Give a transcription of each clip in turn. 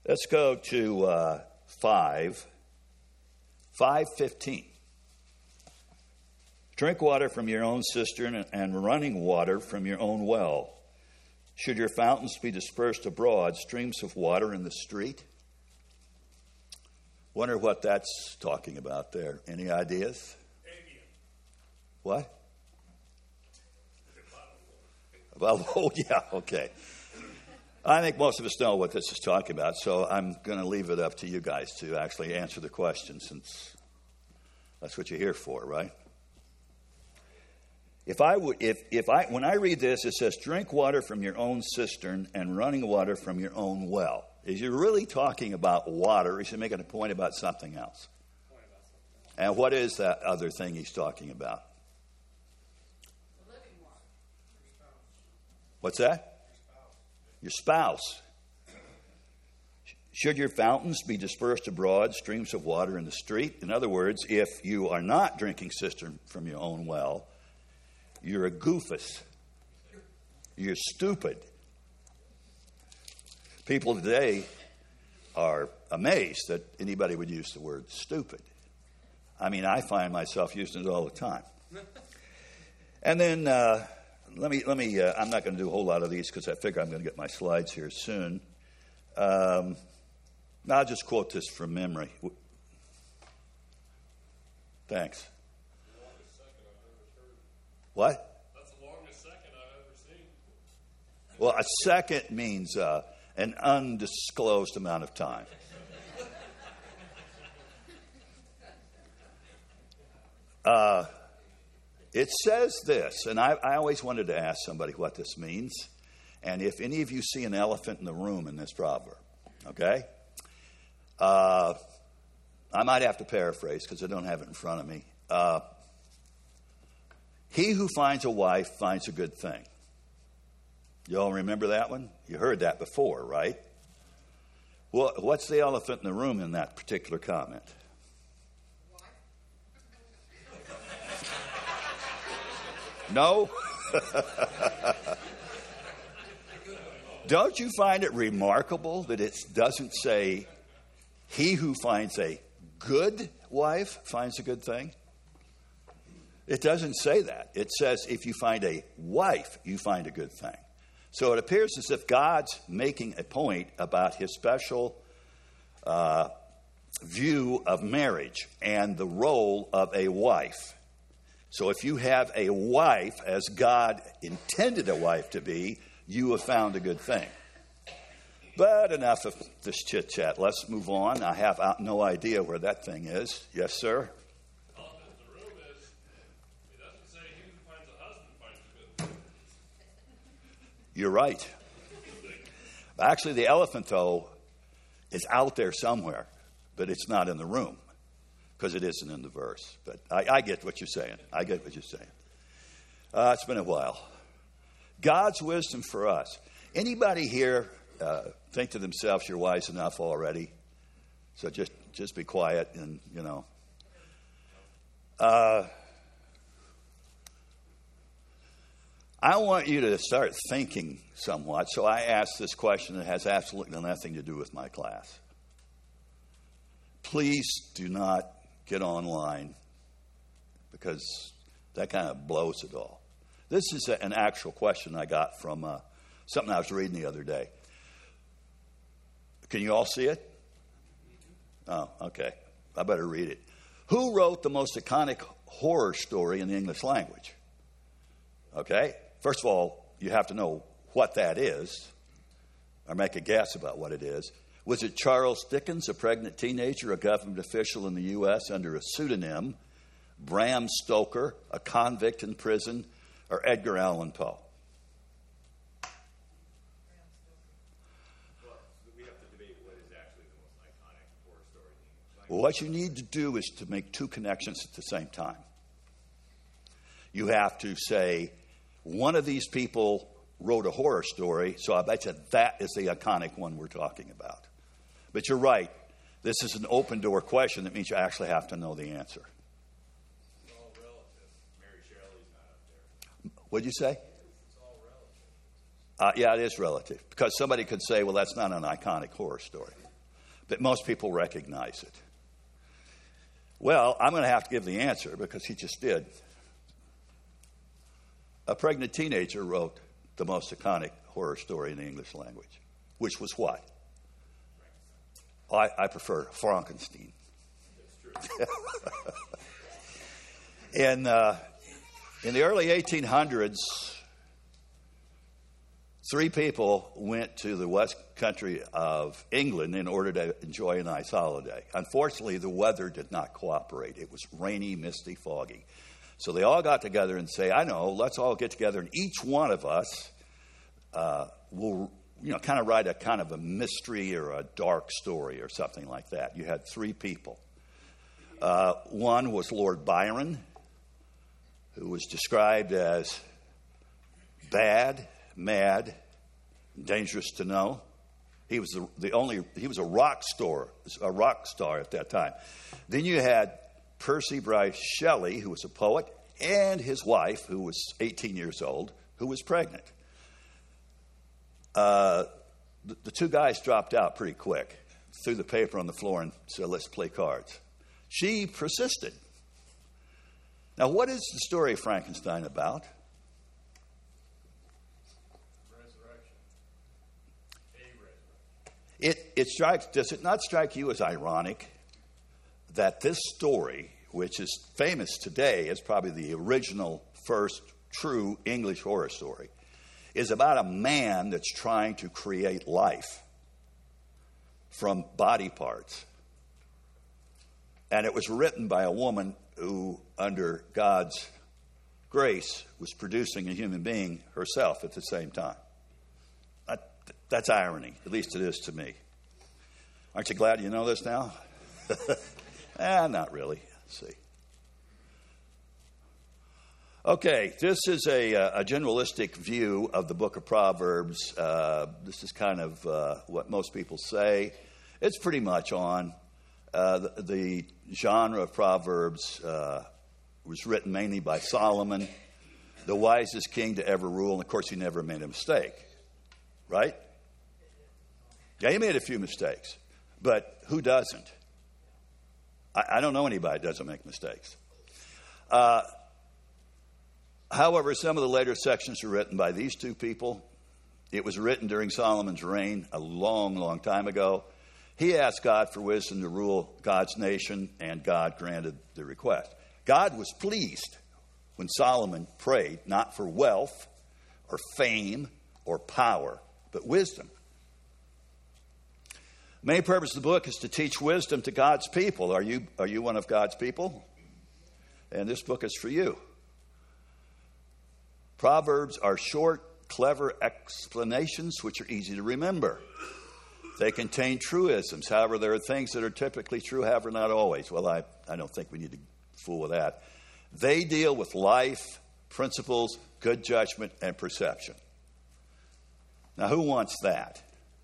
Let's go to 5:15. Drink water from your own cistern and running water from your own well. Should your fountains be dispersed abroad, streams of water in the street? Wonder what that's talking about there. Any ideas? Avian. What? Well, oh, yeah, okay. I think most of us know what this is talking about, so I'm going to leave it up to you guys to actually answer the question, since that's what you're here for, right? When I read this, it says, drink water from your own cistern and running water from your own well. Is you really talking about water, or is he making a point about something else? And what is that other thing he's talking about? The living water. What's that? Your spouse. Should your fountains be dispersed abroad, streams of water in the street? In other words, if you are not drinking cistern from your own well, you're a goofus. You're stupid. People today are amazed that anybody would use the word stupid. I mean, I find myself using it all the time. And then let me. I'm not going to do a whole lot of these because I figure I'm going to get my slides here soon. I'll just quote this from memory. Thanks. What? That's the longest second I've ever seen. Well, a second means an undisclosed amount of time. It says this, and I always wanted to ask somebody what this means, and if any of you see an elephant in the room in this proverb, okay? I might have to paraphrase because I don't have it in front of me. He who finds a wife finds a good thing. You all remember that one? You heard that before, right? Well, what's the elephant in the room in that particular comment? No? Don't you find it remarkable that it doesn't say, he who finds a good wife finds a good thing? It doesn't say that. It says if you find a wife, you find a good thing. So it appears as if God's making a point about his special view of marriage and the role of a wife. So if you have a wife as God intended a wife to be, you have found a good thing. But enough of this chit-chat. Let's move on. I have no idea where that thing is. Yes, sir? You're right. Actually, the elephant, though, is out there somewhere, but it's not in the room because it isn't in the verse. But I get what you're saying. It's been a while. God's wisdom for us. Anybody here think to themselves, you're wise enough already? So just be quiet and, I want you to start thinking somewhat. So I asked this question that has absolutely nothing to do with my class. Please do not get online because that kind of blows it all. This is an actual question I got from something I was reading the other day. Can you all see it? Oh, okay. I better read it. Who wrote the most iconic horror story in the English language? Okay. First of all, you have to know what that is, or make a guess about what it is. Was it Charles Dickens, a pregnant teenager, a government official in the U.S. under a pseudonym, Bram Stoker, a convict in prison, or Edgar Allan Poe? Well, we have to debate what is actually the most iconic horror story in English language. Well, what you need to do is to make two connections at the same time. You have to say, one of these people wrote a horror story, so I bet you that is the iconic one we're talking about. But you're right. This is an open door question. That means you actually have to know the answer. It's all relative. Mary Shelley's not up there. What'd you say? It's all relative. Yeah, it is relative. Because somebody could say, well, that's not an iconic horror story. that most people recognize it? Well, I'm going to have to give the answer because he just did. A pregnant teenager wrote the most iconic horror story in the English language, which was what? I prefer Frankenstein. In the early 1800s, 3 people went to the west country of England in order to enjoy a nice holiday. Unfortunately, the weather did not cooperate. It was rainy, misty, foggy. So they all got together and say, I know, let's all get together, and each one of us will, kind of write a kind of a mystery or a dark story or something like that. You had 3 people. One was Lord Byron, who was described as bad, mad, dangerous to know. He was he was a rock star at that time. Then you had Percy Bysshe Shelley, who was a poet, and his wife, who was 18 years old, who was pregnant. The 2 guys dropped out pretty quick, threw the paper on the floor and said, let's play cards. She persisted. Now, what is the story of Frankenstein about? Does it not strike you as ironic that this story, which is famous today as probably the original first true English horror story, is about a man that's trying to create life from body parts? And it was written by a woman who, under God's grace, was producing a human being herself at the same time. That's irony, at least it is to me. Aren't you glad you know this now? Not really. Let's see. Okay, this is a generalistic view of the book of Proverbs. This is kind of what most people say. It's pretty much on. The genre of Proverbs was written mainly by Solomon, the wisest king to ever rule. And, of course, he never made a mistake, right? Yeah, he made a few mistakes, but who doesn't? I don't know anybody that doesn't make mistakes. However, some of the later sections were written by these 2 people. It was written during Solomon's reign a long, long time ago. He asked God for wisdom to rule God's nation, and God granted the request. God was pleased when Solomon prayed not for wealth or fame or power, but wisdom. The main purpose of the book is to teach wisdom to God's people. Are you one of God's people? And this book is for you. Proverbs are short, clever explanations which are easy to remember. They contain truisms. However, there are things that are typically true, however, not always. Well, I don't think we need to fool with that. They deal with life, principles, good judgment, and perception. Now, who wants that?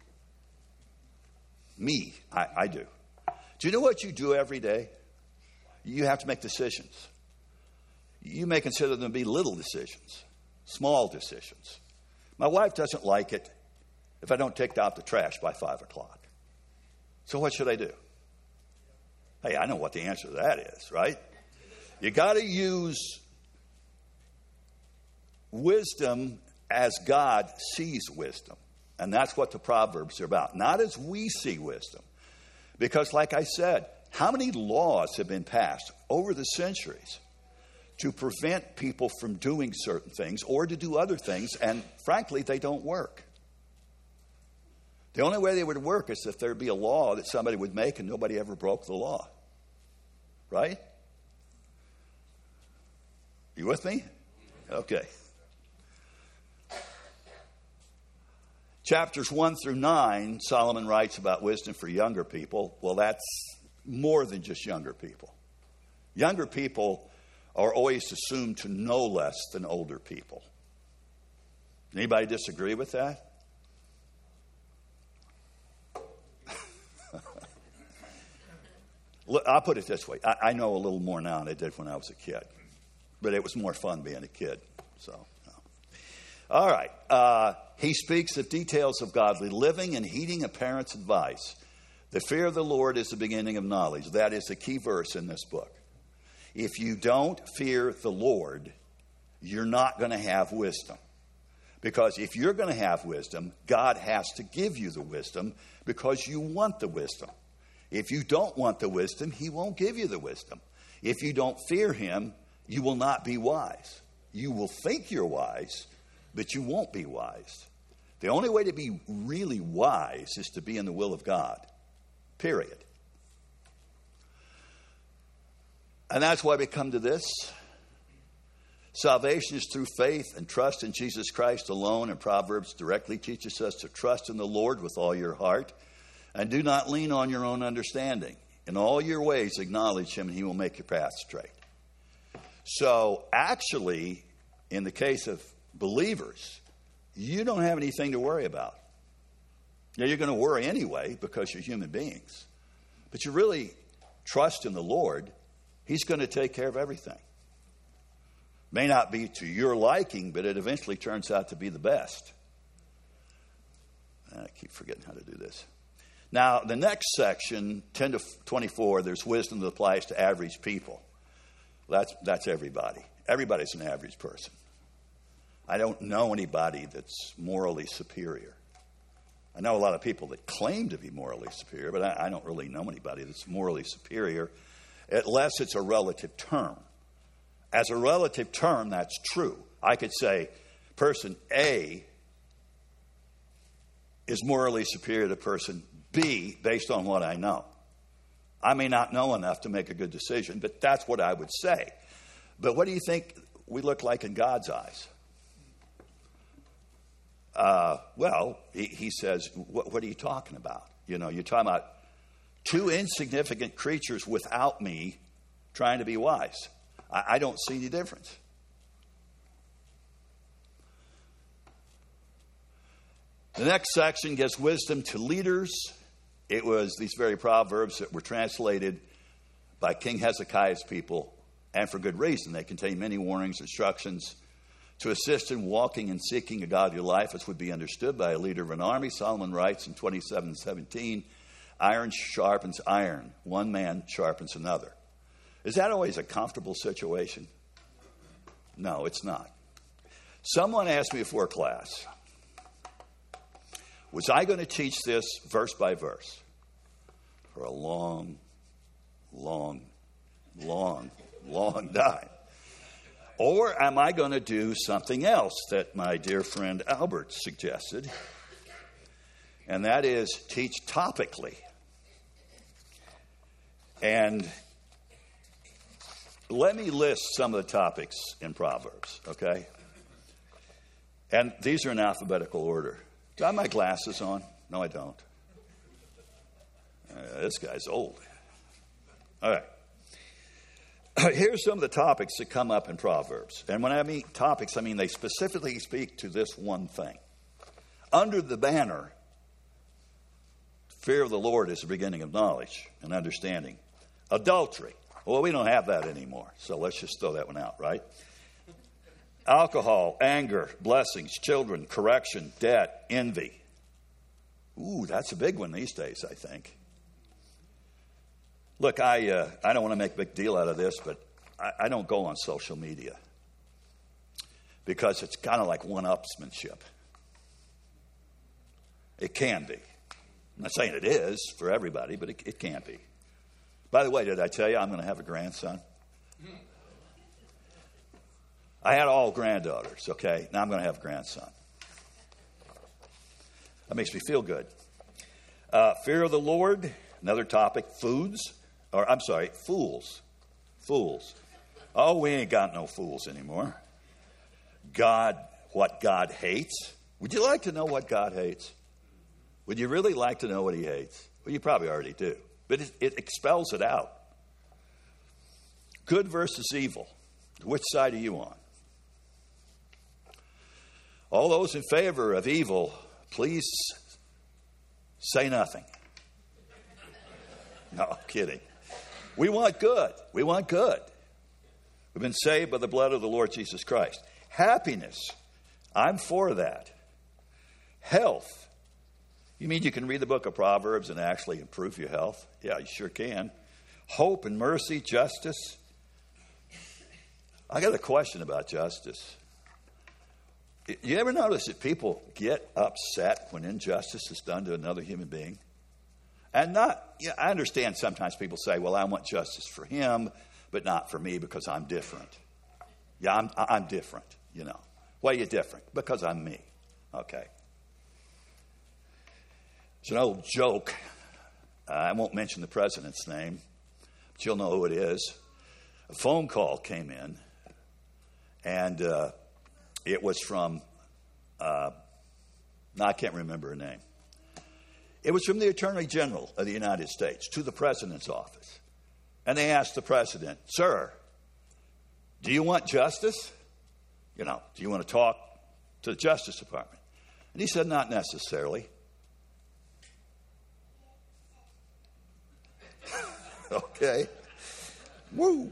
Me. I do. Do you know what you do every day? You have to make decisions. You may consider them to be little decisions, small decisions. My wife doesn't like it if I don't take out the trash by 5 o'clock. So what should I do? Hey, I know what the answer to that is, right? You got to use wisdom as God sees wisdom. And that's what the Proverbs are about. Not as we see wisdom. Because like I said, how many laws have been passed over the centuries to prevent people from doing certain things or to do other things, and frankly, they don't work. The only way they would work is if there'd be a law that somebody would make and nobody ever broke the law. Right? You with me? Okay. Chapters 1 through 9, Solomon writes about wisdom for younger people. Well, that's more than just younger people. Younger people are always assumed to know less than older people. Anybody disagree with that? I'll put it this way. I know a little more now than I did when I was a kid. But it was more fun being a kid. So, no. All right. He speaks of details of godly living and heeding a parent's advice. The fear of the Lord is the beginning of knowledge. That is the key verse in this book. If you don't fear the Lord, you're not going to have wisdom. Because if you're going to have wisdom, God has to give you the wisdom because you want the wisdom. If you don't want the wisdom, he won't give you the wisdom. If you don't fear him, you will not be wise. You will think you're wise, but you won't be wise. The only way to be really wise is to be in the will of God. Period. And that's why we come to this. Salvation is through faith and trust in Jesus Christ alone. And Proverbs directly teaches us to trust in the Lord with all your heart. And do not lean on your own understanding. In all your ways acknowledge him and he will make your path straight. So actually, in the case of believers, you don't have anything to worry about. Yeah, you're going to worry anyway because you're human beings. But you really trust in the Lord. He's going to take care of everything. May not be to your liking, but it eventually turns out to be the best. I keep forgetting how to do this. Now, the next section, 10 to 24, there's wisdom that applies to average people. That's everybody. Everybody's an average person. I don't know anybody that's morally superior. I know a lot of people that claim to be morally superior, but I don't really know anybody that's morally superior, unless it's a relative term. As a relative term, that's true. I could say person A is morally superior to person B based on what I know. I may not know enough to make a good decision, but that's what I would say. But what do you think we look like in God's eyes? Well, he says, what are you talking about? You know, you're talking about two insignificant creatures without me trying to be wise. I don't see any difference. The next section gives wisdom to leaders. It was these very proverbs that were translated by King Hezekiah's people, and for good reason. They contain many warnings, instructions to assist in walking and seeking a godly life as would be understood by a leader of an army. Solomon writes in 27:17, iron sharpens iron, one man sharpens another. Is that always a comfortable situation? No, it's not. Someone asked me before class, was I going to teach this verse by verse for a long time? Or am I going to do something else that my dear friend Albert suggested? And that is teach topically. And let me list some of the topics in Proverbs, okay? And these are in alphabetical order. Do I have my glasses on? No, I don't. This guy's old. All right. Here's some of the topics that come up in Proverbs. And when I mean topics, I mean they specifically speak to this one thing. Under the banner, fear of the Lord is the beginning of knowledge and understanding. Adultery. Well, we don't have that anymore, so let's just throw that one out, right? Alcohol, anger, blessings, children, correction, debt, envy. Ooh, that's a big one these days, I think. Look, I don't want to make a big deal out of this, but I don't go on social media because it's kind of like one-upsmanship. It can be. I'm not saying it is for everybody, but it can be. By the way, did I tell you I'm going to have a grandson? I had all granddaughters, okay? Now I'm going to have a grandson. That makes me feel good. Fear of the Lord, another topic. Fools. Fools. Oh, we ain't got no fools anymore. God, what God hates. Would you like to know what God hates? Would you really like to know what he hates? Well, you probably already do. But it expels it out. Good versus evil. Which side are you on? All those in favor of evil, please say nothing. No, I'm kidding. We want good. We want good. We've been saved by the blood of the Lord Jesus Christ. Happiness. I'm for that. Health. You mean you can read the book of Proverbs and actually improve your health? Yeah, you sure can. Hope and mercy, justice. I got a question about justice. You ever notice that people get upset when injustice is done to another human being? And I understand sometimes people say, well, I want justice for him, but not for me because I'm different. Yeah, I'm different, you know. Why are you different? Because I'm me. Okay. It's an old joke. I won't mention the president's name, but you'll know who it is. A phone call came in, and it was from, I can't remember her name. It was from the Attorney General of the United States to the president's office. And they asked the president, sir, do you want justice? You know, do you want to talk to the Justice Department? And he said, not necessarily. Okay. Woo.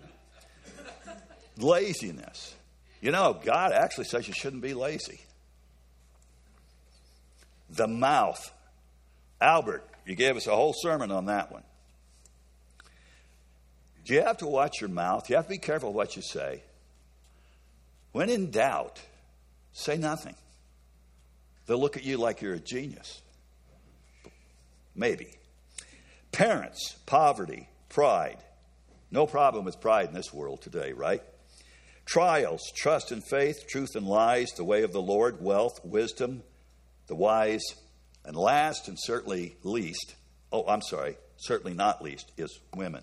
Laziness. You know, God actually says you shouldn't be lazy. The mouth. Albert, you gave us a whole sermon on that one. Do you have to watch your mouth? You have to be careful what you say. When in doubt, say nothing. They'll look at you like you're a genius. Maybe. Parents, poverty, pride. No problem with pride in this world today, right? Trials, trust and faith, truth and lies, the way of the Lord, wealth, wisdom, the wise, and last and certainly least, certainly not least, is women.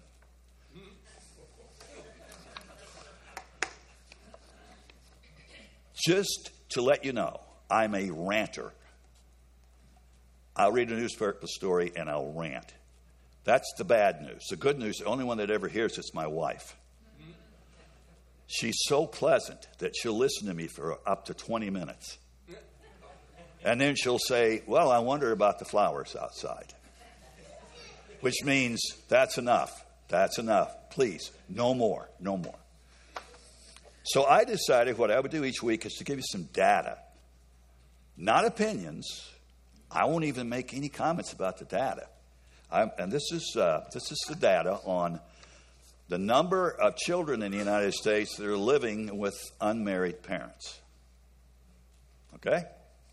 Just to let you know, I'm a ranter. I'll read a newspaper story and I'll rant. That's the bad news. The good news, the only one that ever hears it's my wife. She's so pleasant that she'll listen to me for up to 20 minutes. And then she'll say, well, I wonder about the flowers outside. Which means that's enough. That's enough. Please, no more. No more. So I decided what I would do each week is to give you some data. Not opinions. I won't even make any comments about the data. And this is the data on the number of children in the United States that are living with unmarried parents. Okay?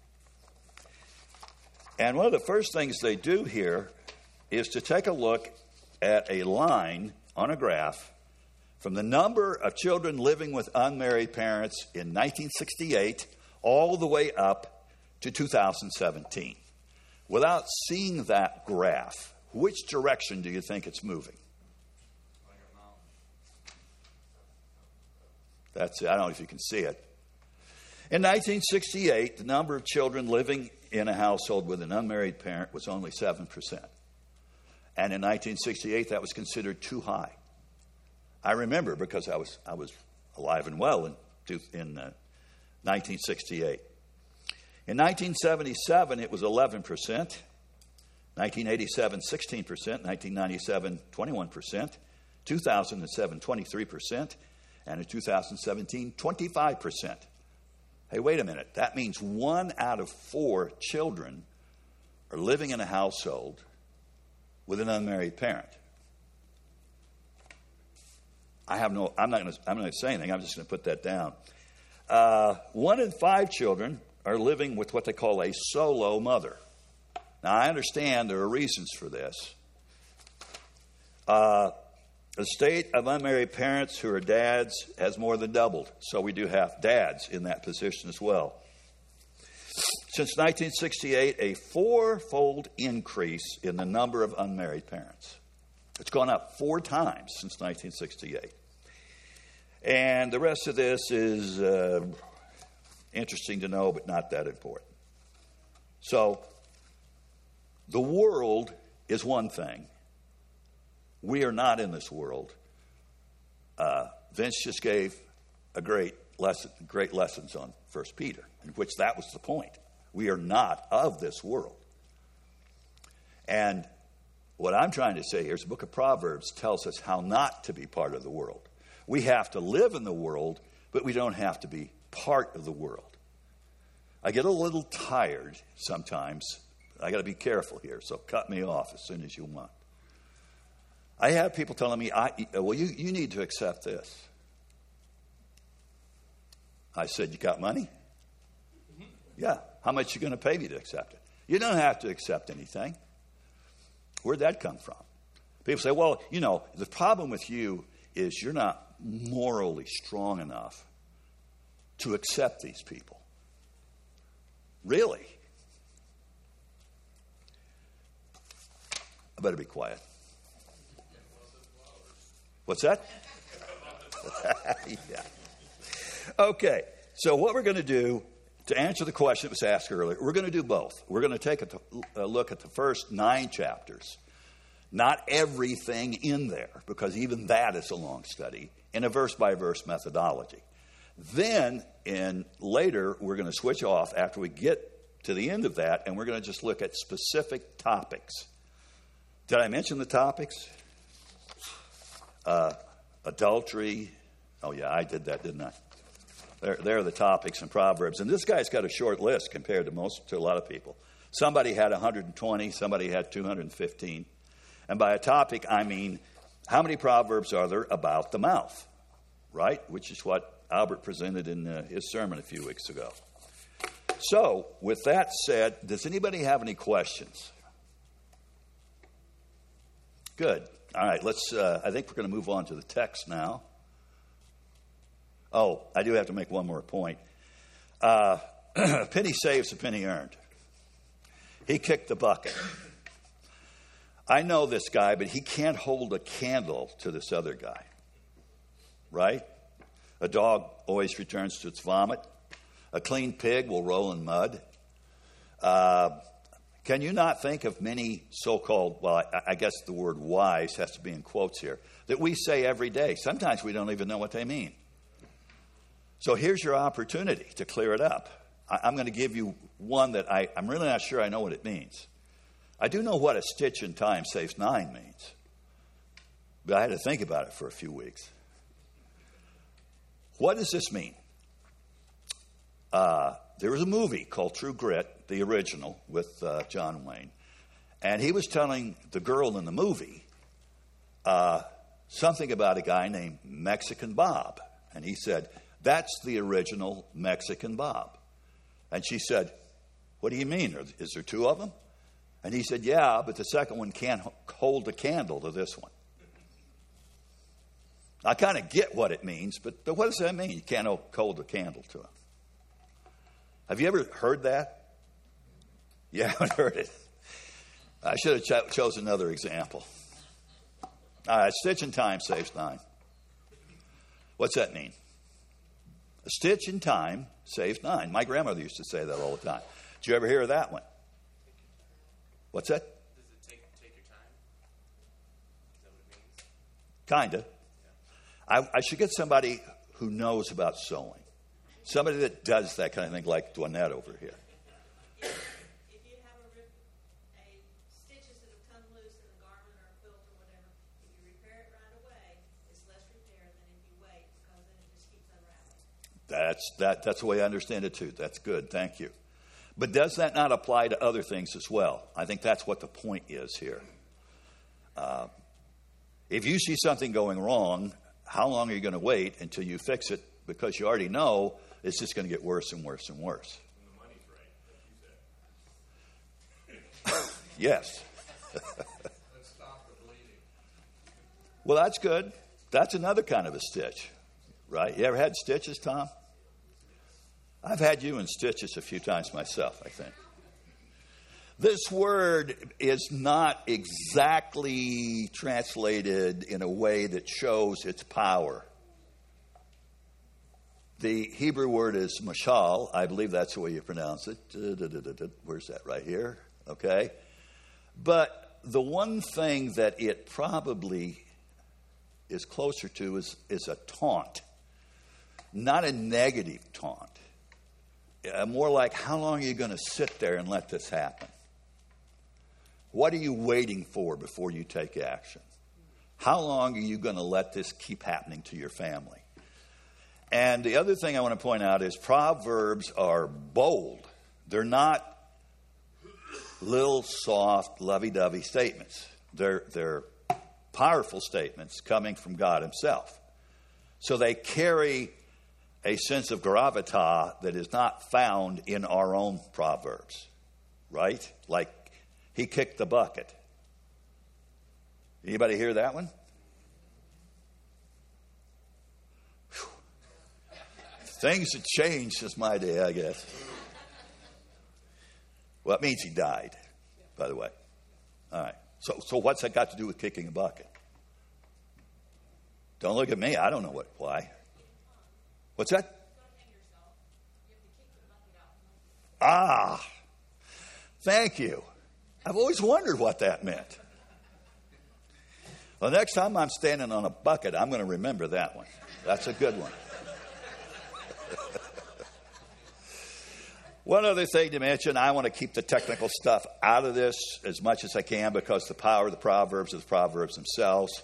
And one of the first things they do here is to take a look at a line on a graph from the number of children living with unmarried parents in 1968 all the way up to 2017. Without seeing that graph, which direction do you think it's moving? That's it. I don't know if you can see it. In 1968, the number of children living in a household with an unmarried parent was only 7%. And in 1968, that was considered too high. I remember because I was alive and well in 1968. In 1977, it was 11%. 1987, 16%. 1997, 21%. 2007, 23%. And in 2017, 25%. Hey, wait a minute. That means 1 out of 4 children are living in a household with an unmarried parent. I'm not going to say anything. I'm just going to put that down. 1 in 5 children are living with what they call a solo mother. Now, I understand there are reasons for this. The state of unmarried parents who are dads has more than doubled. So we do have dads in that position as well. Since 1968, a 4-fold increase in the number of unmarried parents. It's gone up 4 times since 1968. And the rest of this is interesting to know, but not that important. So, the world is one thing. We are not in this world. Vince just gave a great lessons on 1 Peter, in which that was the point. We are not of this world. And what I'm trying to say here is the book of Proverbs tells us how not to be part of the world. We have to live in the world, but we don't have to be part of the world. I get a little tired sometimes I got to be careful here, so cut me off as soon as you want. I have people telling me, you need to accept this. I said, you got money? Yeah. How much you going to pay me to accept it? You don't have to accept anything. Where'd that come from? People say, well, the problem with you is you're not morally strong enough to accept these people. Really? I better be quiet. What's that? Yeah. Okay, so what we're going to do to answer the question that was asked earlier, we're going to do both. We're going to take a look at the first 9 chapters, not everything in there, because even that is a long study, in a verse-by-verse methodology. Then, later, we're going to switch off after we get to the end of that, and we're going to just look at specific topics. Did I mention the topics? Adultery. Oh, yeah, I did that, didn't I? There are the topics in Proverbs. And this guy's got a short list compared to a lot of people. Somebody had 120, somebody had 215. And by a topic, I mean, how many Proverbs are there about the mouth? Right? Which is what Albert presented in his sermon a few weeks ago. So, with that said, does anybody have any questions? Good. All right, I think we're going to move on to the text now. Oh, I do have to make one more point. A penny saves, a penny earned. He kicked the bucket. I know this guy, but he can't hold a candle to this other guy. Right? A dog always returns to its vomit. A clean pig will roll in mud. Can you not think of many so-called, well, I guess the word wise has to be in quotes here, that we say every day? Sometimes we don't even know what they mean. So here's your opportunity to clear it up. I'm going to give you one that I'm really not sure I know what it means. I do know what a stitch in time saves 9 means, but I had to think about it for a few weeks. What does this mean? There was a movie called True Grit, the original, with John Wayne. And he was telling the girl in the movie something about a guy named Mexican Bob. And he said, that's the original Mexican Bob. And she said, what do you mean? Is there 2 of them? And he said, yeah, but the second one can't hold a candle to this one. I kind of get what it means, but what does that mean? You can't hold a candle to him. Have you ever heard that? You haven't heard it. I should have chosen another example. All right, stitch in time saves 9. What's that mean? A stitch in time saves 9. My grandmother used to say that all the time. Did you ever hear of that one? What's that? Does it take your time? Is that what it means? Kinda. Yeah. I should get somebody who knows about sewing. Somebody that does that kind of thing, like Dwanette over here. If you have a stitches that have come loose in a garment or a quilt or whatever, if you repair it right away, it's less repair than if you wait, because then it just keeps unraveling. That's the way I understand it too. That's good. Thank you. But does that not apply to other things as well? I think that's what the point is here. If you see something going wrong, how long are you going to wait until you fix it? Because you already know it's just going to get worse and worse and worse. When the money's right, like you said. Yes. Let's stop the bleeding. Well, that's good. That's another kind of a stitch, right? You ever had stitches, Tom? I've had you in stitches a few times myself, I think. This word is not exactly translated in a way that shows its power. The Hebrew word is mashal. I believe that's the way you pronounce it. Where's that? Right here. Okay. But the one thing that it probably is closer to is a taunt. Not a negative taunt. More like, how long are you going to sit there and let this happen? What are you waiting for before you take action? How long are you going to let this keep happening to your family? And the other thing I want to point out is Proverbs are bold. They're not little soft, lovey-dovey statements. They're powerful statements coming from God himself. So they carry a sense of gravitas that is not found in our own Proverbs, right? Like, he kicked the bucket. Anybody hear that one? Whew. Things have changed since my day, I guess. Well, it means he died, by the way. All right. So what's that got to do with kicking a bucket? Don't look at me. I don't know why. What's that? Ah, thank you. I've always wondered what that meant. Well, next time I'm standing on a bucket, I'm going to remember that one. That's a good one. One other thing to mention, I want to keep the technical stuff out of this as much as I can because the power of the Proverbs is the Proverbs themselves.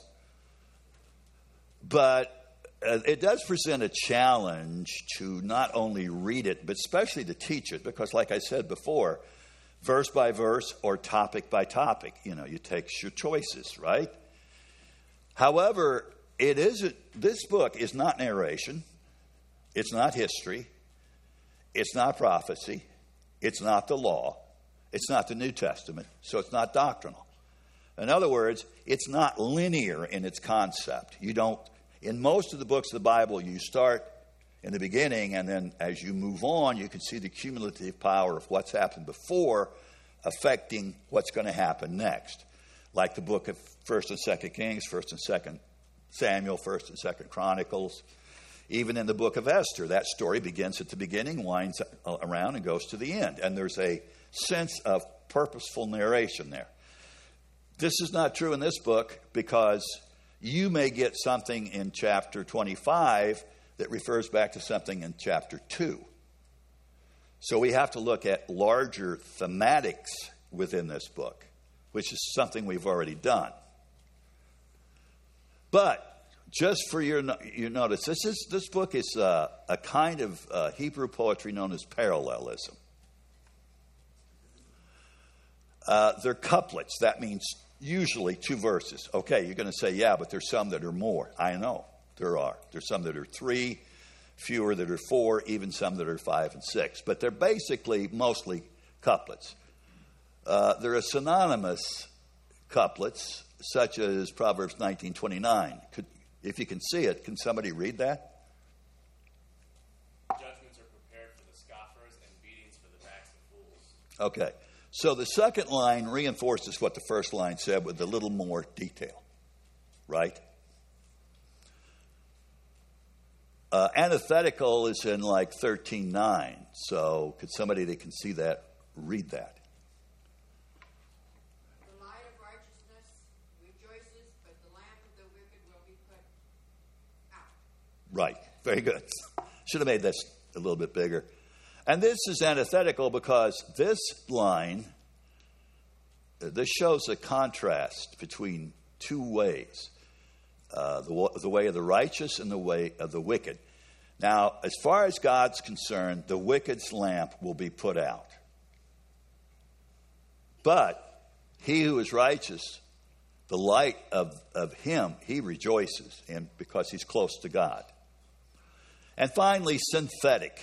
But it does present a challenge to not only read it, but especially to teach it. Because like I said before, verse by verse or topic by topic, you take your choices, right? However, this book is not narration. It's not history. It's not prophecy. It's not the law. It's not the New Testament. So it's not doctrinal. In other words, it's not linear in its concept. In most of the books of the Bible, you start in the beginning, and then as you move on, you can see the cumulative power of what's happened before affecting what's going to happen next. Like the book of 1st and 2nd Kings, 1st and 2nd Samuel, 1st and 2nd Chronicles. Even in the book of Esther, that story begins at the beginning, winds around, and goes to the end. And there's a sense of purposeful narration there. This is not true in this book because you may get something in chapter 25 that refers back to something in chapter 2. So we have to look at larger thematics within this book, which is something we've already done. But just for your notice, this book is a kind of Hebrew poetry known as parallelism. They're couplets. That means usually 2 verses. Okay, you're going to say, yeah, but there's some that are more. I know there are. There's some that are 3, fewer that are 4, even some that are 5 and 6. But they're basically mostly couplets. There are synonymous couplets, such as Proverbs 19:29. If you can see it, can somebody read that? Judgments are prepared for the scoffers and beatings for the backs of fools. Okay. So the second line reinforces what the first line said with a little more detail. Right? Antithetical is in like 13:9. So could somebody that can see that read that? The light of righteousness rejoices, but the lamp of the wicked will be put out. Right. Very good. Should have made this a little bit bigger. And this is antithetical because this line, this shows a contrast between 2 ways. The way of the righteous and the way of the wicked. Now, as far as God's concerned, the wicked's lamp will be put out. But he who is righteous, the light of him, he rejoices in because he's close to God. And finally, synthetic.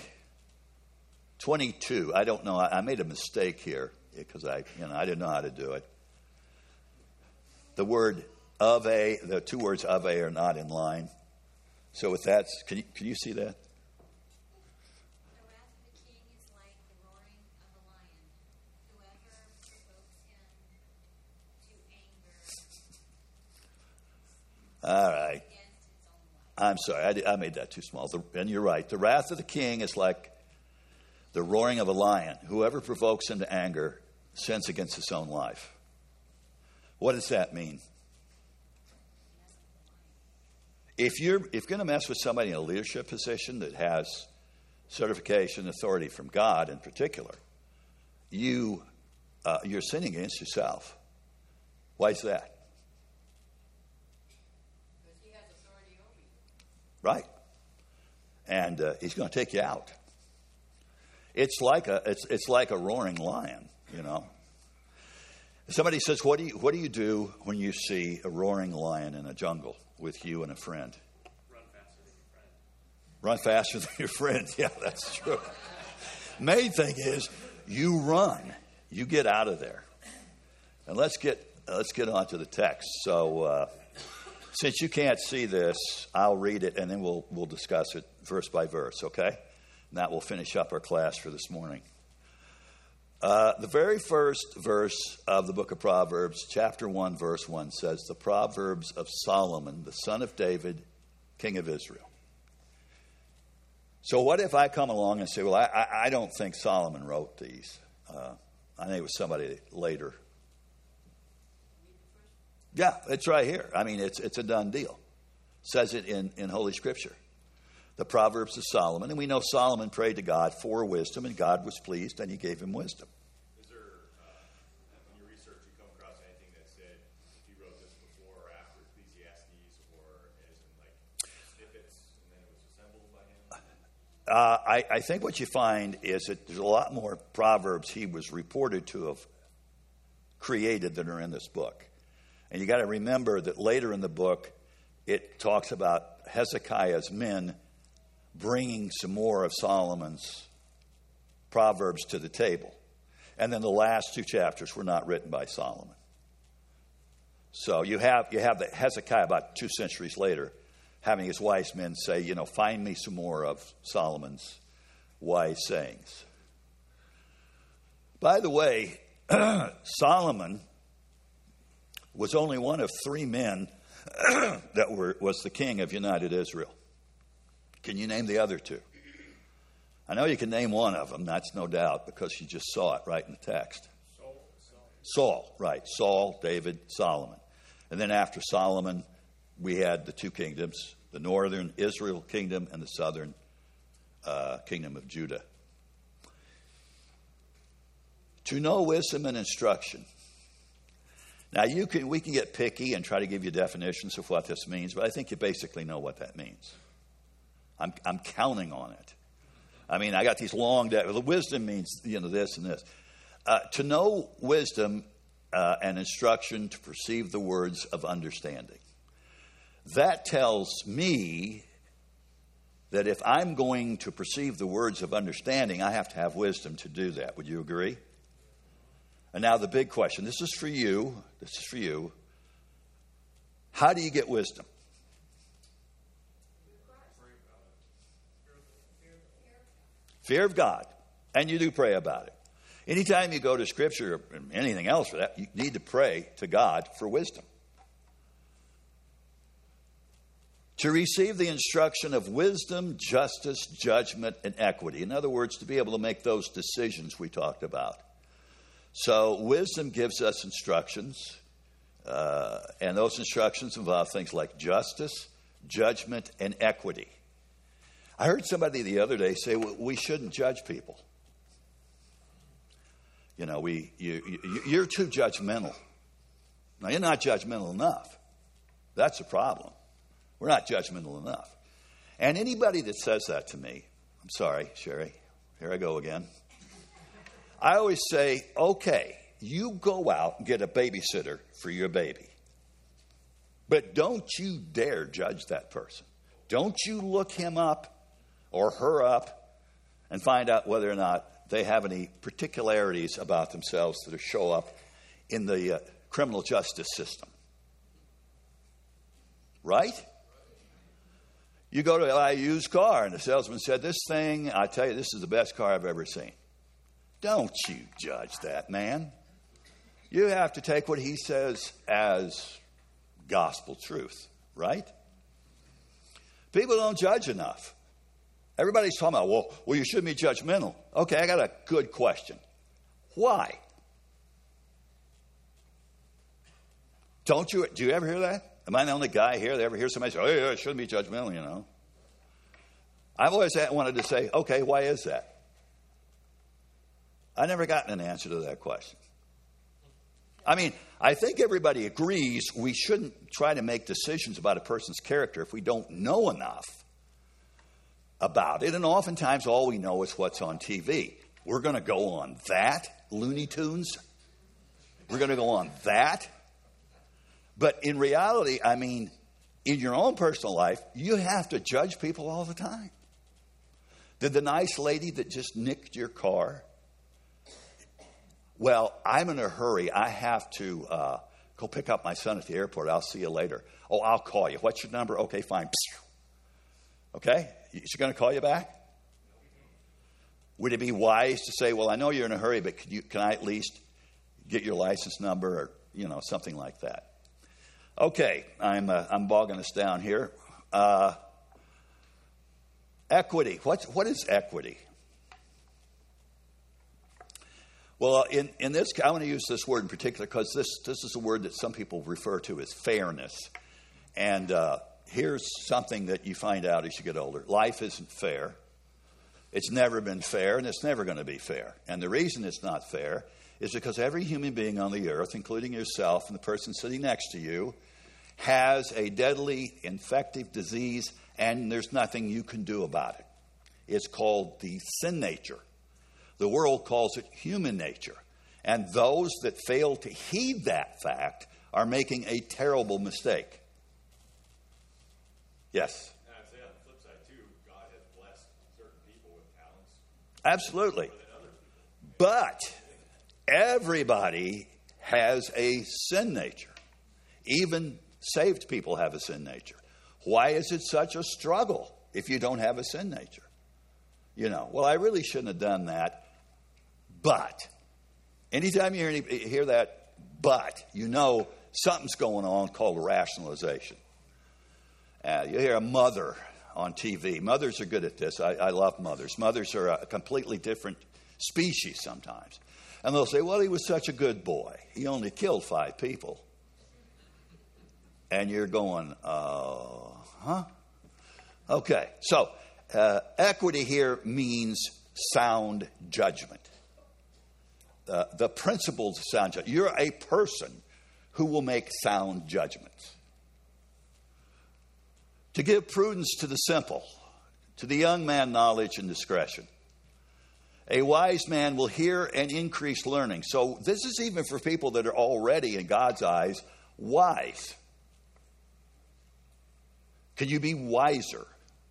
22. I don't know. I made a mistake here because I didn't know how to do it. The word of a, the 2 words of a are not in line. So with that, can you see that? The wrath of the king is like the roaring of a lion. Whoever provokes him to anger All right. against his own life. I'm sorry. I made that too small. And you're right. The wrath of the king is like the roaring of a lion. Whoever provokes him to anger sins against his own life. What does that mean? If you're going to mess with somebody in a leadership position that has certification authority from God in particular, you're sinning against yourself. Why is that? Because he has authority over you. Right. And he's going to take you out. It's like a roaring lion, you know. Somebody says, what do you do when you see a roaring lion in a jungle with you and a friend? Run faster than your friend. Run faster than your friend. Yeah, that's true. Main thing is you run. You get out of there. And let's get on to the text. So since you can't see this, I'll read it and then we'll discuss it verse by verse, okay? And that will finish up our class for this morning. The very first verse of the book of Proverbs, chapter 1, verse 1, says, the Proverbs of Solomon, the son of David, king of Israel. So what if I come along and say, well, I don't think Solomon wrote these. I think it was somebody later. Yeah, it's right here. I mean, it's a done deal. It says it in Holy Scripture. The Proverbs of Solomon. And we know Solomon prayed to God for wisdom, and God was pleased, and he gave him wisdom. Is there, in your research, you come across anything that said if he wrote this before or after Ecclesiastes, or as in like snippets, and then it was assembled by him? I think what you find is that there's a lot more Proverbs he was reported to have created than are in this book. And you got to remember that later in the book, it talks about Hezekiah's men bringing some more of Solomon's Proverbs to the table. And then the last two chapters were not written by Solomon. So you have the Hezekiah about 2 centuries later having his wise men say, find me some more of Solomon's wise sayings. By the way, Solomon was only one of 3 men that was the king of united Israel. Can you name the other 2? I know you can name one of them, that's no doubt, because you just saw it right in the text. Saul, right. Saul, David, Solomon. And then after Solomon, we had the 2 kingdoms, the northern Israel kingdom and the southern kingdom of Judah. To know wisdom and instruction. Now, we can get picky and try to give you definitions of what this means, but I think you basically know what that means. I'm counting on it. I mean, I got these long wisdom means this and this. To know wisdom and instruction, to perceive the words of understanding. That tells me that if I'm going to perceive the words of understanding, I have to have wisdom to do that. Would you agree? And now the big question, this is for you. How do you get wisdom? Fear of God. And you do pray about it. Anytime you go to Scripture or anything else for that, you need to pray to God for wisdom. To receive the instruction of wisdom, justice, judgment, and equity. In other words, to be able to make those decisions we talked about. So wisdom gives us instructions, and those instructions involve things like justice, judgment, and equity. I heard somebody the other day say, well, we shouldn't judge people. You're too judgmental. Now, you're not judgmental enough. That's the problem. We're not judgmental enough. And anybody that says that to me, I'm sorry, Sherry, here I go again. I always say, okay, you go out and get a babysitter for your baby. But don't you dare judge that person. Don't you look him up or her up and find out whether or not they have any particularities about themselves that show up in the criminal justice system. Right? You go to a used car and the salesman said, this thing, I tell you, this is the best car I've ever seen. Don't you judge that man. You have to take what he says as gospel truth, right? People don't judge enough. Everybody's talking about, well, you shouldn't be judgmental. Okay, I got a good question. Why? Do you ever hear that? Am I the only guy here that ever hears somebody say, oh, yeah, I shouldn't be judgmental, I've always wanted to say, okay, why is that? I never gotten an answer to that question. I mean, I think everybody agrees we shouldn't try to make decisions about a person's character if we don't know enough about it. And oftentimes all we know is what's on TV. We're going to go on that, Looney Tunes. We're going to go on that. But in reality, I mean, in your own personal life, you have to judge people all the time. Did the nice lady that just nicked your car? Well, I'm in a hurry. I have to go pick up my son at the airport. I'll see you later. Oh, I'll call you. What's your number? Okay, fine. Okay? Is she going to call you back? Would it be wise to say, well, I know you're in a hurry, but can I at least get your license number or, something like that? Okay, I'm bogging us down here. Equity. What is equity? Well, in this, I want to use this word in particular because this is a word that some people refer to as fairness. And here's something that you find out as you get older. Life isn't fair. It's never been fair, and it's never going to be fair. And the reason it's not fair is because every human being on the earth, including yourself and the person sitting next to you, has a deadly infective disease, and there's nothing you can do about it. It's called the sin nature. The world calls it human nature. And those that fail to heed that fact are making a terrible mistake. Yes? And I'd say on the flip side, too, God has blessed certain people with talents. Absolutely. But everybody has a sin nature. Even saved people have a sin nature. Why is it such a struggle if you don't have a sin nature? Well, I really shouldn't have done that. But anytime you hear that, but, something's going on called rationalization. You hear a mother on TV. Mothers are good at this. I love mothers. Mothers are a completely different species sometimes. And they'll say, well, he was such a good boy. He only killed 5 people. And you're going, huh? Okay, so equity here means sound judgment. The principles of sound judgment. You're a person who will make sound judgments. To give prudence to the simple, to the young man knowledge and discretion. A wise man will hear and increase learning. So this is even for people that are already, in God's eyes, wise. Can you be wiser?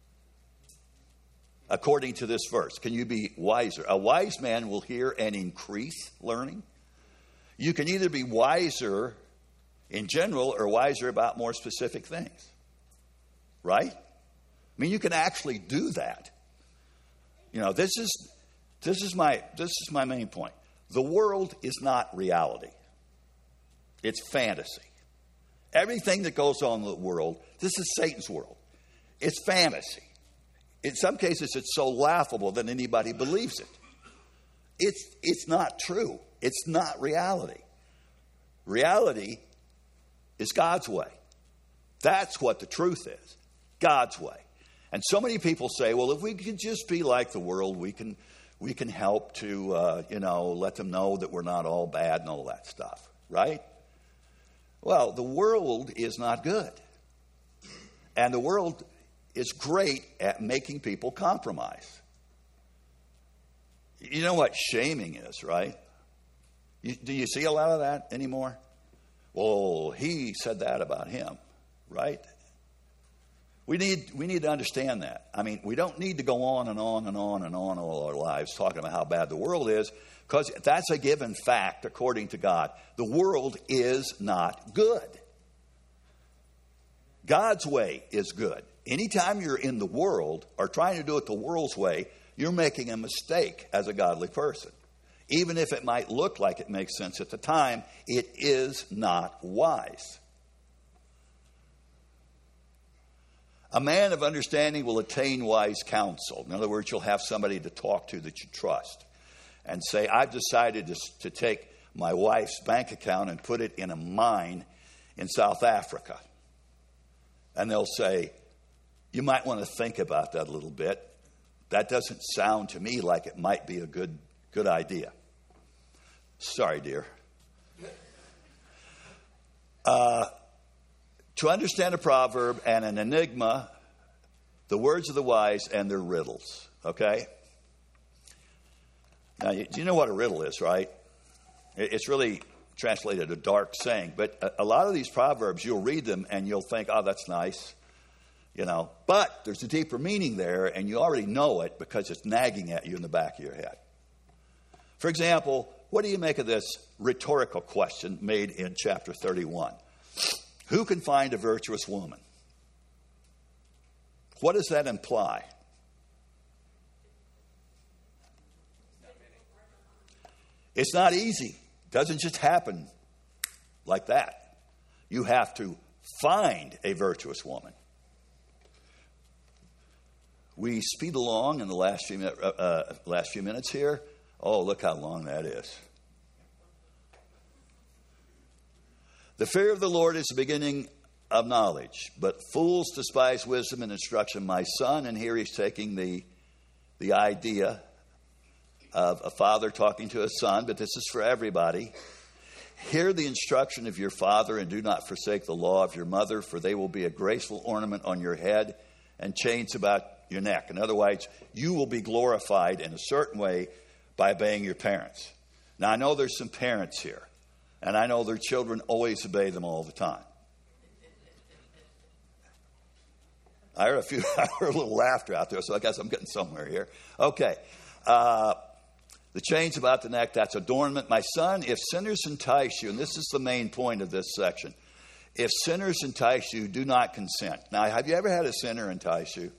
According to this verse, can you be wiser? A wise man will hear and increase learning. You can either be wiser in general or wiser about more specific things. Right? I mean, you can actually do that. This is my main point. The world is not reality. It's fantasy. Everything that goes on in the world, this is Satan's world. It's fantasy. In some cases, it's so laughable that anybody believes it. It's not true. It's not reality. Reality is God's way. That's what the truth is. God's way. And so many people say, well, if we could just be like the world, we can help to, let them know that we're not all bad and all that stuff. Right? Well, the world is not good. And the world is great at making people compromise. You know what shaming is, right? Do you see a lot of that anymore? Well, he said that about him, right? We need to understand that. I mean, we don't need to go on and on and on and on all our lives talking about how bad the world is, because that's a given fact according to God. The world is not good. God's way is good. Anytime you're in the world or trying to do it the world's way, you're making a mistake as a godly person. Even if it might look like it makes sense at the time, it is not wise. A man of understanding will attain wise counsel. In other words, you'll have somebody to talk to that you trust and say, I've decided to take my wife's bank account and put it in a mine in South Africa. And they'll say, you might want to think about that a little bit. That doesn't sound to me like it might be a good idea. Sorry, dear. To understand a proverb and an enigma, the words of the wise and their riddles. Okay? Now, you know what a riddle is, right? It's really translated a dark saying. But a lot of these proverbs, you'll read them and you'll think, oh, that's nice. You know, but there's a deeper meaning there, and you already know it because it's nagging at you in the back of your head. For example, what do you make of this rhetorical question made in chapter 31? Who can find a virtuous woman? What does that imply? It's not easy. It doesn't just happen like that. You have to find a virtuous woman. We speed along in the last few minutes here. Oh, look how long that is. The fear of the Lord is the beginning of knowledge, but fools despise wisdom and instruction. My son, and here he's taking the idea of a father talking to a son, but this is for everybody. Hear the instruction of your father and do not forsake the law of your mother, for they will be a graceful ornament on your head and chains about your neck. In other words, you will be glorified in a certain way by obeying your parents. Now, I know there's some parents here, and I know their children always obey them all the time. I heard a little laughter out there, so I guess I'm getting somewhere here. Okay. The chains about the neck, that's adornment. My son, if sinners entice you, and this is the main point of this section, if sinners entice you, do not consent. Now, have you ever had a sinner entice you?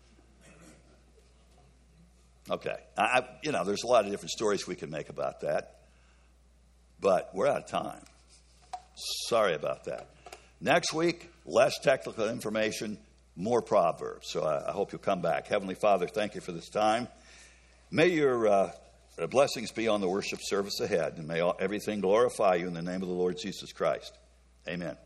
Okay. There's a lot of different stories we can make about that. But we're out of time. Sorry about that. Next week, less technical information, more Proverbs. So I hope you'll come back. Heavenly Father, thank you for this time. May your blessings be on the worship service ahead, and may everything glorify you in the name of the Lord Jesus Christ. Amen.